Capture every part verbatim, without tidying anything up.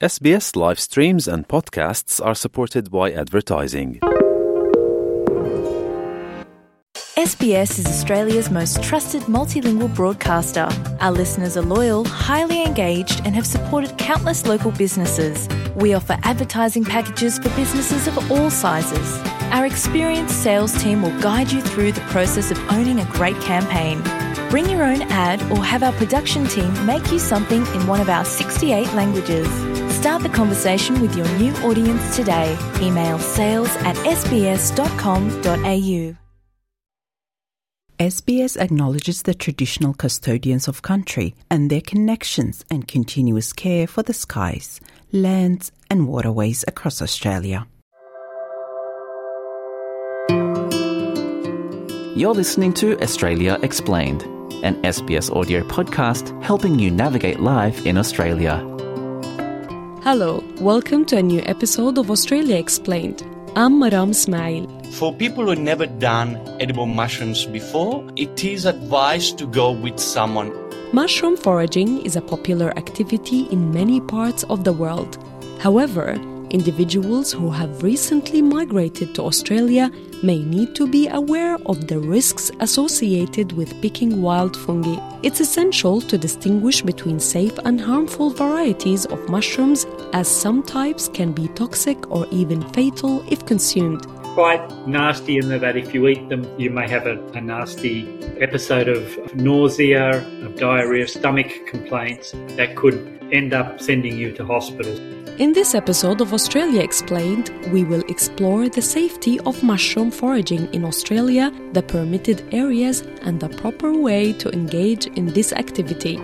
S B S live streams and podcasts are supported by advertising. S B S is Australia's most trusted multilingual broadcaster. Our listeners are loyal, highly engaged, and have supported countless local businesses. We offer advertising packages for businesses of all sizes. Our experienced sales team will guide you through the process of owning a great campaign. Bring your own ad or have our production team make you something in one of our sixty-eight languages. Start the conversation with your new audience today. Email sales at s b s dot com dot a u. S B S acknowledges the traditional custodians of country and their connections and continuous care for the skies, lands and waterways across Australia. You're listening to Australia Explained, an S B S audio podcast helping you navigate life in Australia. Hello, welcome to a new episode of Australia Explained. I'm Maram Ismail. For people who've never done edible mushrooms before, it is advised to go with someone. Mushroom foraging is a popular activity in many parts of the world. However, individuals who have recently migrated to Australia may need to be aware of the risks associated with picking wild fungi. It's essential to distinguish between safe and harmful varieties of mushrooms, as some types can be toxic or even fatal if consumed. Quite nasty in that if you eat them, you may have a, a nasty episode of nausea, of diarrhea, stomach complaints that could end up sending you to hospital. In this episode of Australia Explained, we will explore the safety of mushroom foraging in Australia, the permitted areas, and the proper way to engage in this activity.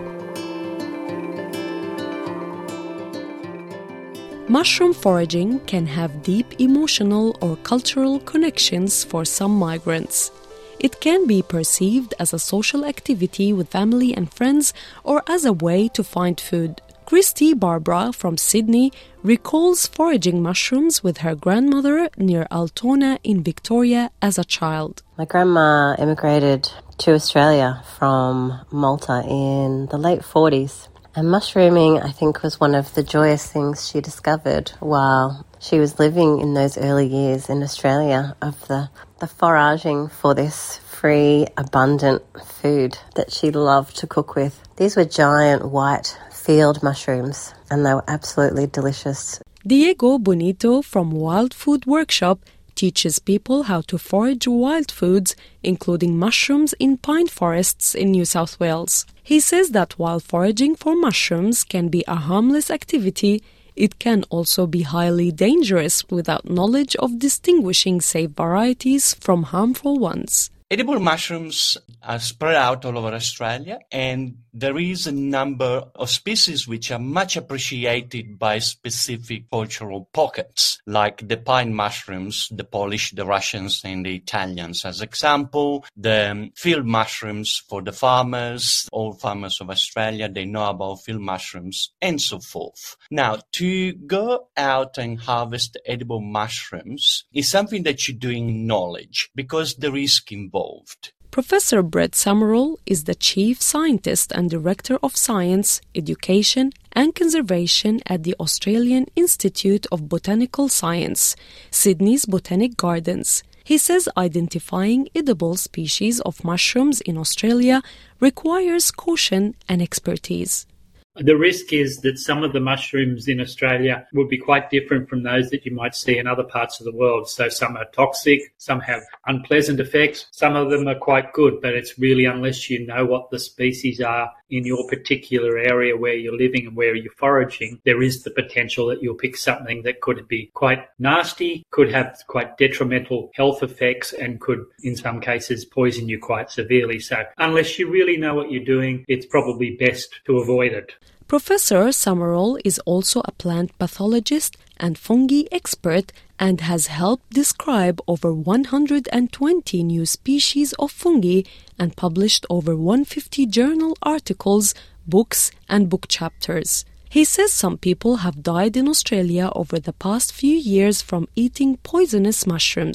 Mushroom foraging can have deep emotional or cultural connections for some migrants. It can be perceived as a social activity with family and friends or as a way to find food. Christy Barbara from Sydney recalls foraging mushrooms with her grandmother near Altona in Victoria as a child. My grandma emigrated to Australia from Malta in the late forties. And mushrooming, I think, was one of the joyous things she discovered while she was living in those early years in Australia, of the, the foraging for this free, abundant food that she loved to cook with. These were giant white field mushrooms, and they were absolutely delicious. Diego Bonito from Wild Food Workshop teaches people how to forage wild foods, including mushrooms, in pine forests in New South Wales. He says that while foraging for mushrooms can be a harmless activity, it can also be highly dangerous without knowledge of distinguishing safe varieties from harmful ones. Edible mushrooms are spread out all over Australia, and there is a number of species which are much appreciated by specific cultural pockets, like the pine mushrooms, the Polish, the Russians, and the Italians. As example, the field mushrooms for the farmers, all farmers of Australia, they know about field mushrooms, and so forth. Now, to go out and harvest edible mushrooms is something that you do in knowledge, because the risk involved. Professor Brett Summerall is the Chief Scientist and Director of Science, Education and Conservation at the Australian Institute of Botanical Science, Sydney's Botanic Gardens. He says identifying edible species of mushrooms in Australia requires caution and expertise. The risk is that some of the mushrooms in Australia would be quite different from those that you might see in other parts of the world. So some are toxic, some have unpleasant effects, some of them are quite good, but it's really unless you know what the species are in your particular area where you're living and where you're foraging, there is the potential that you'll pick something that could be quite nasty, could have quite detrimental health effects, and could, in some cases, poison you quite severely. So unless you really know what you're doing, it's probably best to avoid it. Professor Summerall is also a plant pathologist and fungi expert and has helped describe over one hundred twenty new species of fungi and published over one hundred fifty journal articles, books, and book chapters. He says some people have died in Australia over the past few years from eating poisonous mushrooms.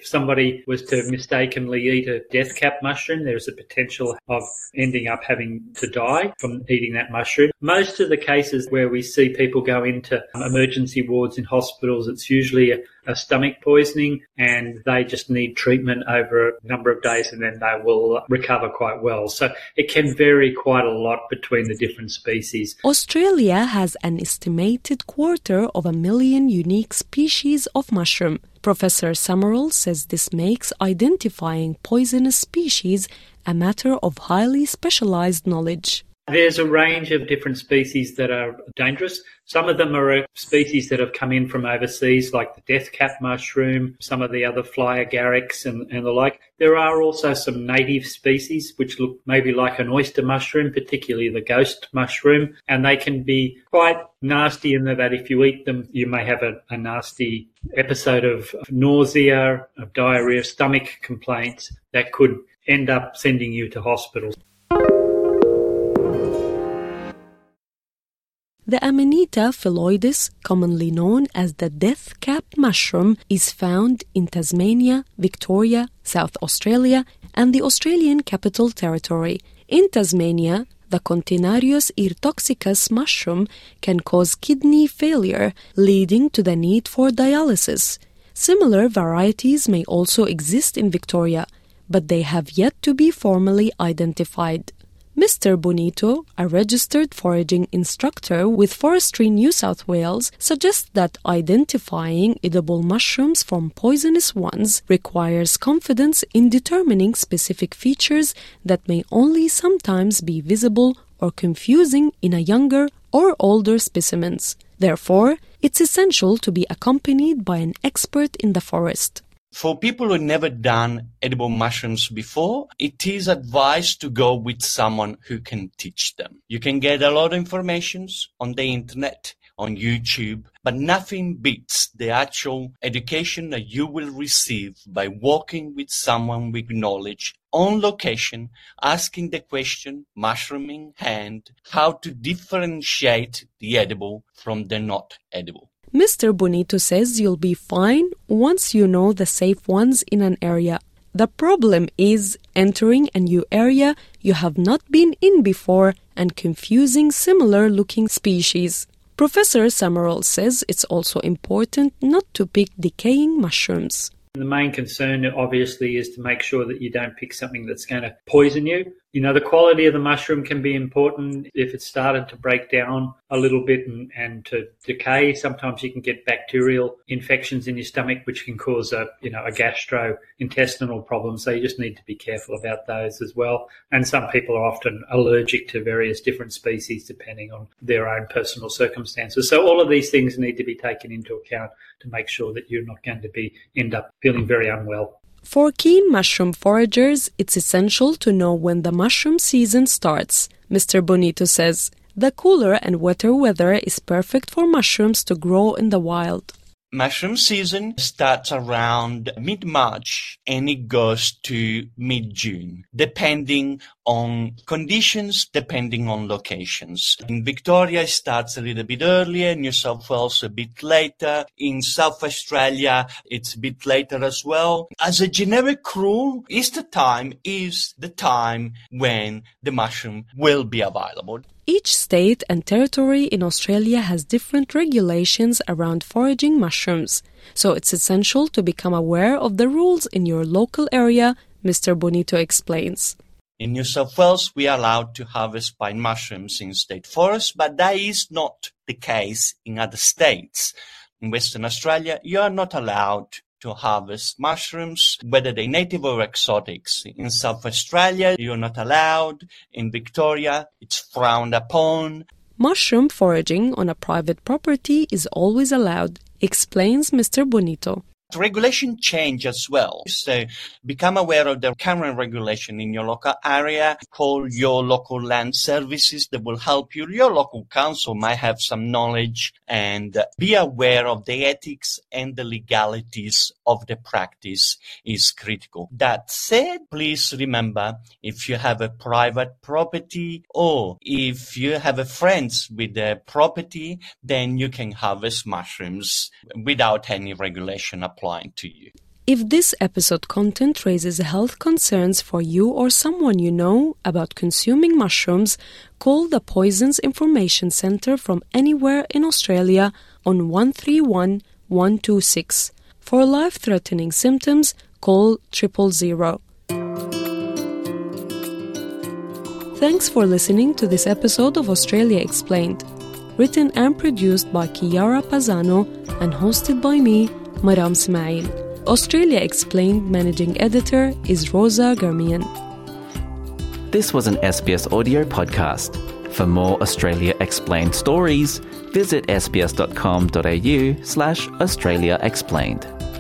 if somebody was to mistakenly eat a death cap mushroom, there's a potential of ending up having to die from eating that mushroom. Most of the cases where we see people go into emergency wards in hospitals, it's usually a, a stomach poisoning, and they just need treatment over a number of days and then they will recover quite well. So it can vary quite a lot between the different species. Australia has an estimated quarter of a million unique species of mushroom. Professor Summerall says this makes identifying poisonous species a matter of highly specialized knowledge. There's a range of different species that are dangerous. Some of them are species that have come in from overseas, like the death cap mushroom, some of the other fly agarics and, and the like. There are also some native species which look maybe like an oyster mushroom, particularly the ghost mushroom, and they can be quite nasty in that if you eat them, you may have a, a nasty episode of nausea, of diarrhea, stomach complaints that could end up sending you to hospital. The Amanita phyloides, commonly known as the death cap mushroom, is found in Tasmania, Victoria, South Australia, and the Australian Capital Territory. In Tasmania, the Continarius irtoxicus mushroom can cause kidney failure, leading to the need for dialysis. Similar varieties may also exist in Victoria, but they have yet to be formally identified. Mister Bonito, a registered foraging instructor with Forestry New South Wales, suggests that identifying edible mushrooms from poisonous ones requires confidence in determining specific features that may only sometimes be visible or confusing in a younger or older specimens. Therefore, it's essential to be accompanied by an expert in the forest. For people who've never done edible mushrooms before, it is advised to go with someone who can teach them. You can get a lot of information on the internet, on YouTube, but nothing beats the actual education that you will receive by walking with someone with knowledge on location, asking the question, mushroom in hand, how to differentiate the edible from the not edible. Mister Bonito says you'll be fine once you know the safe ones in an area. The problem is entering a new area you have not been in before and confusing similar-looking species. Professor Summerall says it's also important not to pick decaying mushrooms. The main concern, obviously, is to make sure that you don't pick something that's going to poison you. You know, the quality of the mushroom can be important. If it's started to break down a little bit and, and to decay, sometimes you can get bacterial infections in your stomach, which can cause a, you know, a gastrointestinal problem. So you just need to be careful about those as well. And some people are often allergic to various different species depending on their own personal circumstances. So all of these things need to be taken into account to make sure that you're not going to be end up feeling very unwell. For keen mushroom foragers, it's essential to know when the mushroom season starts. Mister Bonito says, the cooler and wetter weather is perfect for mushrooms to grow in the wild. Mushroom season starts around mid-March and it goes to mid-June, depending on conditions, depending on locations. In Victoria, it starts a little bit earlier, in New South Wales a bit later. In South Australia, it's a bit later as well. As a generic rule, Easter time is the time when the mushroom will be available. Each state and territory in Australia has different regulations around foraging mushrooms, so it's essential to become aware of the rules in your local area, Mister Bonito explains. In New South Wales, we are allowed to harvest pine mushrooms in state forests, but that is not the case in other states. In Western Australia, you are not allowed to harvest mushrooms, whether they're native or exotics. In South Australia, you're not allowed. In Victoria, it's frowned upon. Mushroom foraging on a private property is always allowed, explains Mister Bonito. Regulation change as well. So become aware of the current regulation in your local area. Call your local land services that will help you. Your local council might have some knowledge, and be aware of the ethics and the legalities of the practice is critical. That said, please remember, if you have a private property or if you have a friends with the property, then you can harvest mushrooms without any regulation applying to you. If this episode content raises health concerns for you or someone you know about consuming mushrooms, call the Poisons Information Centre from anywhere in Australia on one three one, one two six. For life-threatening symptoms, call triple zero. Thanks for listening to this episode of Australia Explained. Written and produced by Chiara Pasano and hosted by me, Maram Smail. Australia Explained managing editor is Rosa Garmian. This was an S B S audio podcast. For more Australia Explained stories, visit sbs.com.au slash Australia Explained.